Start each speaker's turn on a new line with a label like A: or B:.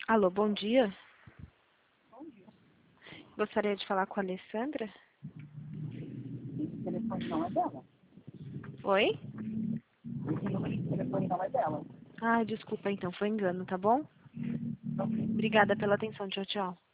A: Alô, bom dia. Gostaria de falar com a Alessandra?
B: Esse telefone não é dela.
A: Oi?
B: Esse número de telefone não é dela.
A: Desculpa então, foi engano, tá bom? Obrigada pela atenção, tchau, tchau.